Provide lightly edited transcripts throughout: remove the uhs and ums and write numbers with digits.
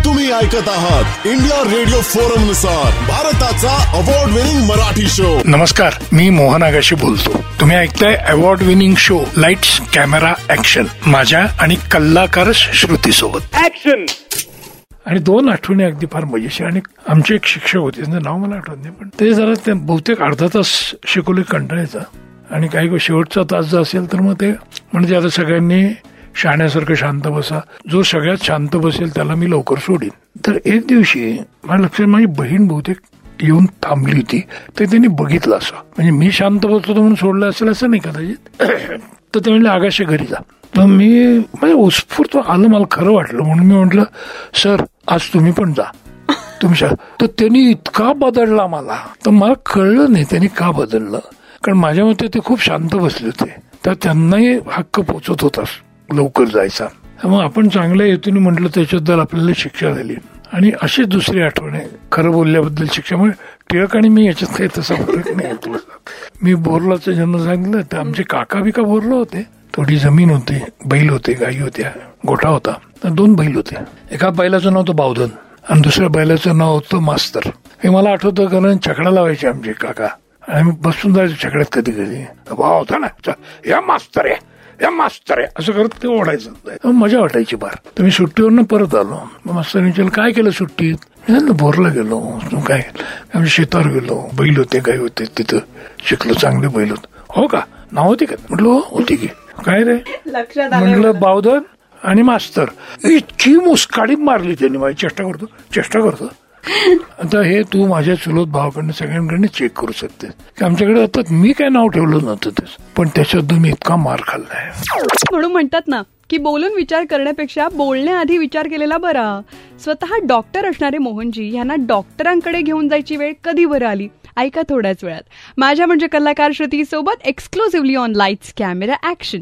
तुम्ही ऐकत आहात इंडिया रेडिओ फोरम नुसार भारताचा अवॉर्ड विनिंग मराठी शो. नमस्कार, मी मोहन आगाशी बोलतो. तुम्ही ऐकताय award winning show lights camera action माझ्या आणि कलाकार श्रुती सोबत. ऍक्शन. आणि 2 आठवणी अगदी फार मजेशीर. आणि आमचे एक शिक्षक होते, त्यांचं नाव मला आठवत नाही, पण ते जरा ते बहुतेक अर्धा तास शिकवले कंटाळायचा. आणि काही शेवटचा तास जर असेल तर मग ते म्हणजे आता सगळ्यांनी शहाण्यासारखं शांत बसा, जो सगळ्यात शांत बसेल त्याला मी लवकर सोडीन. तर एक दिवशी माझ्या लक्षात माझी बहीण बहुतेक येऊन थांबली होती, तर त्यांनी बघितलं असं, म्हणजे मी शांत बसतो म्हणून सोडलं असेल असं नाही कदाचित. तर ते म्हणले आगाशे घरी जा. तर मी म्हणजे उत्स्फूर्त आलं, मला खरं वाटलं म्हणून मी म्हटलं सर आज तुम्ही पण जा तुमच्या. तर त्यांनी इतका बदलला मला, तर मला कळलं नाही त्यांनी का बदललं, कारण माझ्या मते ते खूप शांत बसले होते, तर त्यांनाही हक्क पोचत होता लवकर जायचा. मग आपण चांगल्या हेतूने म्हटलं त्याच्याबद्दल आपल्याला शिक्षा झाली. आणि अशी दुसरी आठवण आहे खरं बोलल्याबद्दल शिक्षा. म्हणजे टिळक आणि मी याच्यात काही तसा फरक नाही. मी बोरलाचा जन्म सांगितलं तर आमचे काका बिका बोरला होते, थोडी जमीन होती, बैल होते, गाई होत्या, गोठा होता. 2 बैल होते. एका बैलाचं नाव होतं बावधन आणि दुसऱ्या बैलाचं नाव होतं मास्तर. हे मला आठवतं कारण छकडा लावायचे आमचे काका आणि मी बसून जायचो छकड्यात कधी कधी. होता ना या मास्तर आहे, या मास्तर आहे असं करत ते ओढायचं, मजा वाटायची फार. तर मी सुट्टीवरनं परत आलो. मग मास्तरांनी विचारलं काय केलं सुट्टीत. बोरला गेलो. काय आम्ही शेतावर गेलो, बैल होते, गाई होते, तिथं शिकलो, चांगले बैल होते. हो का, नाव होती का. म्हटलं होती की. काय रे म्हटलं बावधन आणि मास्तर. इतकी मुस्काडीत मारली त्यांनी माझी. चेष्टा करतो आता हे तू माझ्या चुलत भावाकडनं सगळ्यांकडनं चेक करू शकते की आमच्याकडे आता मी काय नाव ठेवलं नव्हतं तेच, पण त्याच्यात मी इतका मार खाल्लाय. म्हणून म्हणतात ना की बोलून विचार करण्यापेक्षा बोलण्याआधी विचार केलेला बरा. स्वतः डॉक्टर असणारे मोहनजी यांना डॉक्टरांकडे घेऊन जायची वेळ कधी बरं आली, ऐका थोड्याच वेळात. माझ्या म्हणजे कलाकार श्रुती सोबत exclusively on lights camera action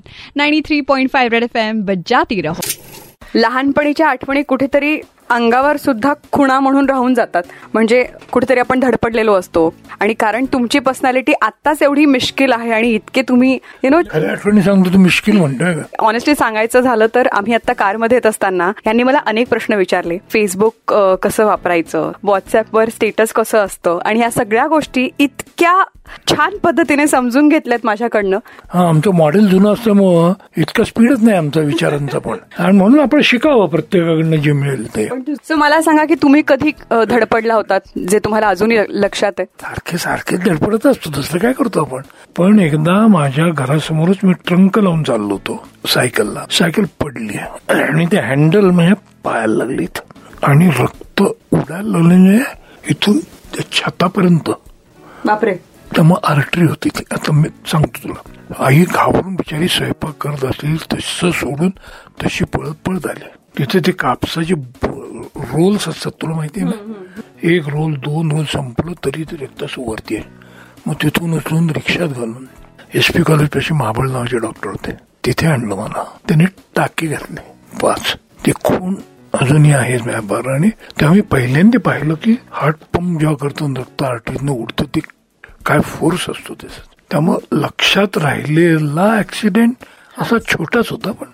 93.5 red FM बजाती रहो. लहानपणीच्या आठवणी कुठेतरी अंगावर सुद्धा खुणा म्हणून राहून जातात. म्हणजे कुठेतरी आपण धडपडलेलो असतो आणि कारण तुमची पर्सनॅलिटी आत्ताच एवढी मिश्किल आहे आणि इतके तुम्ही खऱ्या आठवणी सांगतो तू मिश्किल म्हणतोय. ऑनेस्टली सांगायचं झालं तर आम्ही आता कारमध्ये येत असताना यांनी मला अनेक प्रश्न विचारले. फेसबुक कसं वापरायचं, व्हॉट्सअपवर स्टेटस कसं असतं आणि ह्या सगळ्या गोष्टी इतक्या छान पद्धतीने समजून घेतल्यात माझ्याकडनं. आमचं मॉडेल जुनं असल्यामुळं इतकं स्पीडच नाही आमचा विचारांचा पण, आणि म्हणून आपण शिकावं प्रत्येकाकडनं जे मिळेल ते. मला सांगा की तुम्ही कधी धडपडला होतात जे तुम्हाला अजूनही लक्षात आहे. सारखे धडपडत असतो, दुसरं काय करतो आपण. पण एकदा माझ्या घरासमोरच मी ट्रंक लावून चाललो होतो सायकलला. सायकल पडली आणि ते हँडल माझ्या पायाला लागलीत आणि रक्त उडायला लागले इथून त्या छतापर्यंत. बापरे. तर मग आर्टरी होती ती. आता मी सांगतो तुला, आई घाबरून बिचारी स्वयंपाक करत असली तसं सोडून तशी पळत आली. तिथे ते कापसाचे रोल्स असतात तुला माहिती आहे ना, 1 रोल 2 रोल संपलं तरी ते रक्ताच वरती आहे. मग तिथून उचलून रिक्षात घालून SP कॉलेज पाशी महाबळ नावाचे डॉक्टर होते, तिथे आणलं मला. त्याने टाके घातले 5. ते खून अजूनही आहे व्यापार. आणि तेव्हा मी पहिल्यांदा पाहिलं की हार्ट पंप जेव्हा करतो रक्त आर्टरीतनं उडतं ते काय फोर्स असतो त्याचा. त्यामुळे लक्षात राहिलेला ऍक्सिडेंट असा छोटाच होता पण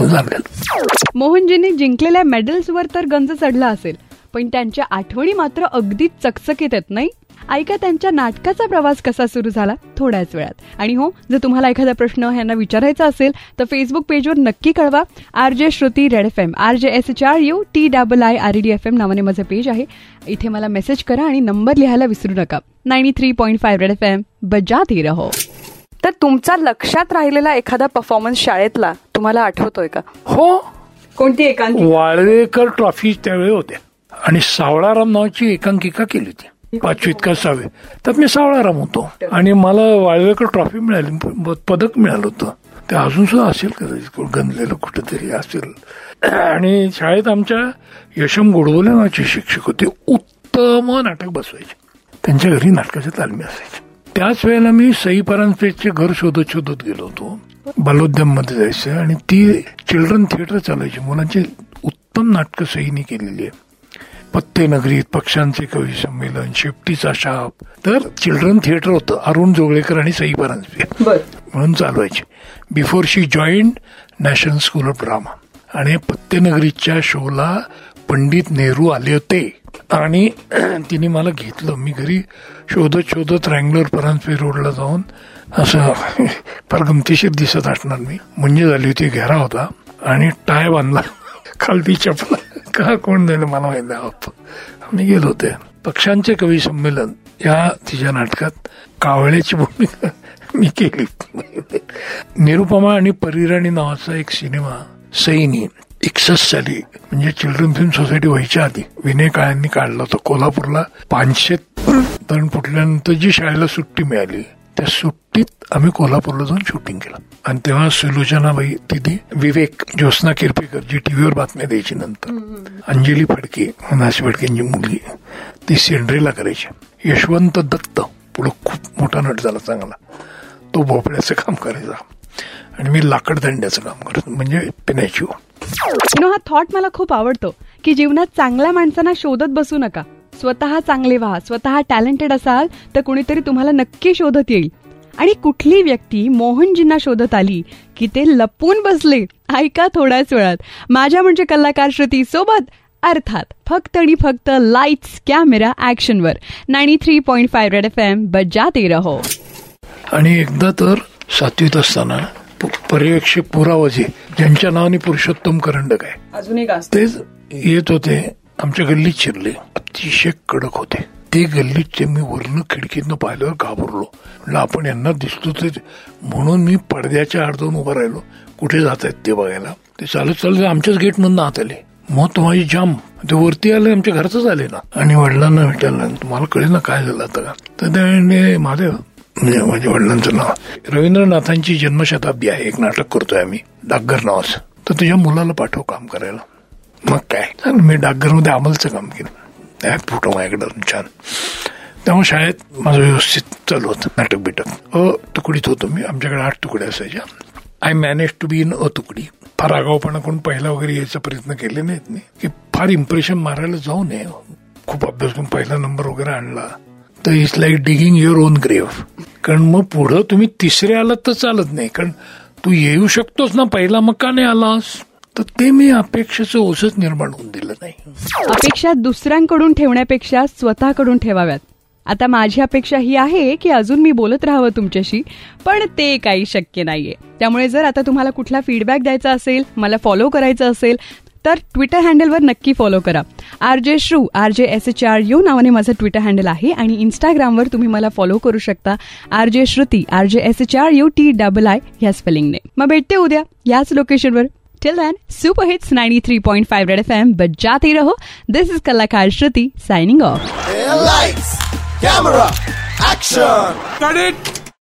मोहनजींनी जिंकलेल्या मेडल्सवर तर गंज चढला असेल, पण त्यांच्या आठवणी मात्र अगदी चकचकीत आहेत नाही. ऐका त्यांच्या नाटकाचा प्रवास कसा सुरू झाला थोड्याच वेळात. आणि हो, जर तुम्हाला एखादा प्रश्न यांना विचारायचा असेल तर फेसबुक पेजवर नक्की कळवा. RJ Shruti red FM, RJSHRUTIIRED FM नावाने माझं पेज आहे. इथे मला मेसेज करा आणि नंबर लिहायला विसरू नका. 93.5 रेड FM बजाती रहो. तर तुमचा लक्षात राहिलेला एखादा परफॉर्मन्स शाळेतला तुम्हाला आठवतोय का? हो. कोणती एकांकिका? वाळवेकर ट्रॉफी त्यावेळी होत्या आणि सावळाराम नावाची एकांकिका केली होती 5वीत का 6वीत. त्यात मी सावळाराम होतो आणि मला वाळवेकर ट्रॉफी मिळाली, पदक मिळालं होतं. ते अजून सुद्धा असेल कदाचित गंजलेलं कुठेतरी असेल. आणि शाळेत आमच्या यशम गोडबोले नावाचे शिक्षक होते, उत्तम नाटक बसवायचे. त्यांच्या घरी नाटकाच्या तालमी असायच्या. त्याच वेळेला मी सई परांजपेचे घर शोधत गेलो होतो. बालोद्यम मध्ये जायचं आणि ती चिल्ड्रन थिएटर चालायची. मुलांची उत्तम नाटकं सईनी केलेली आहे. पत्ते नगरीत, पक्षांचे कवी संमेलन, शेपटीचा शाप. तर चिल्ड्रन थिएटर होतं, अरुण जोगळेकर आणि सई परांजपे म्हणून चालवायचे. Before she joined National School of Drama. आणि पत्तेनगरीच्या शोला पंडित नेहरू आले होते आणि तिने मला घेतलं. मी घरी शोधत रँगलोर परांजपे रोडला जाऊन असं फार गमतीशीर दिसत असणार मी. म्हणजे झाली होती, घेरा होता आणि टाय बांधला, खालती चपला का कोण दिलं मला माहिती नाही. आम्ही गेलो होते. पक्षांचे कवी संमेलन या तिच्या नाटकात कावळ्याची भूमिका मी केली. निरुपमा आणि परिराणी नावाचा एक सिनेमा सईनी 61 साली म्हणजे चिल्ड्रन फिल्म सोसायटी व्हायच्या आधी विनय काळ्यांनी काढला होता. कोल्हापूरला 500 धरण फुटल्यानंतर जी शाळेला सुट्टी मिळाली त्या सुट्टीत आम्ही कोल्हापूरला जाऊन शूटिंग केलं. आणि तेव्हा सुलोचनाबाई तिथे विवेक, ज्योत्स्ना किरपेकर जी टीव्हीवर बातम्या द्यायची, नंतर अंजली फडके, नासी फडकेंची मुलगी, ती सेंड्रेला करायची. यशवंत दत्त पुढं खूप मोठा नट झाला चांगला, तो भोपळ्याचं काम करायचा आणि मी लाकडदांड्याचं काम करतो, म्हणजे पिण्याची. हा थॉट मला खूप आवडतो की जीवनात चांगल्या माणसांना शोधत बसू नका. स्वतः चांगले व्हा. स्वतः टॅलेंटेड असाल तर कुणीतरी तुम्हाला नक्की शोधत येईल. आणि कुठली व्यक्ती मोहनजींना शोधत आली की ते लपून बसले. ऐका थोड्याच वेळात माझ्या म्हणजे कलाकार श्रुती सोबत, अर्थात फक्त आणि फक्त लाईट्स कॅमेरा ऍक्शनवर 93.5 रेड FM बजाते रहो. आणि एकदा तर 7वीत असताना पर्यवेक्षक पुरावाजे ज्यांच्या नावाने पुरुषोत्तम करंडक आहे, अजून एक तेच येत होते. आमच्या गल्लीत शिरले, अतिशय कडक होते ते गल्लीत. मी वरनं खिडकीतनं पाहिल्यावर घाबरलो. म्हणलं आपण यांना दिसतो ते, म्हणून मी पडद्याच्या आड जाऊन उभं राहिलो, कुठे जात आहेत ते बघायला. ते चालत आमच्याच गेटमधून आत आले. मग तुम्हाला जाम ते वरती आले, आमच्या घरचंच आले ना. आणि वडिलांना विचारलं तुम्हाला कळेल ना काय झालं आता का. तर ते महादेव म्हणजे माझ्या वडिलांचं नाव रवींद्रनाथांची जन्मशताब्दी आहे, एक नाटक करतोय आम्ही डाकघर नावाचं, तर तुझ्या मुलाला पाठव काम करायला. मग काय मी डाकघरमध्ये अंमलचं काम केलं. त्या फोटो माझ्याकडे छान. त्यामुळे शाळेत माझं व्यवस्थित चालू होतं नाटक बिटक. तुकडीत होतो मी, आमच्याकडे 8 तुकड्या असायच्या. I manage to be in तुकडी. फार आगाऊपणा कोण पहिला वगैरे यायचा प्रयत्न केले नाहीत मी, की फार इम्प्रेशन मारायला जाऊ नये. खूप अभ्यास करून पहिला नंबर वगैरे आणला तर it's like digging your own grave. कारण मग पुढं तुम्ही तिसरे आलात तर चालत नाही, कारण तू येऊ शकतोस ना पहिला, मग का नाही आलास. तर ते मी अपेक्षेचं ओझच निर्माण होऊन दिलं नाही. अपेक्षा दुसऱ्यांकडून ठेवण्यापेक्षा स्वतःकडून ठेवाव्यात. आता माझी अपेक्षा ही आहे की अजून मी बोलत राहावं तुमच्याशी, पण ते काही शक्य नाहीये. त्यामुळे जर आता तुम्हाला कुठला फीडबॅक द्यायचा असेल, मला फॉलो करायचं असेल तर ट्विटर हँडलवर नक्की फॉलो करा. RJ श्रू RJSHRU नावाने माझं ट्विटर हँडल आहे. आणि इंस्टाग्रामवर तुम्ही मला फॉलो करू शकता RJ श्रुती RJSHRUTII ह्या स्पेलिंगने. मग भेटते उद्या याच लोकेशनवर. Till then, Super Hits 93.5 Red FM बजाते रहो. This is कलाकार श्रुति signing off. Lights, camera, action. Cut it.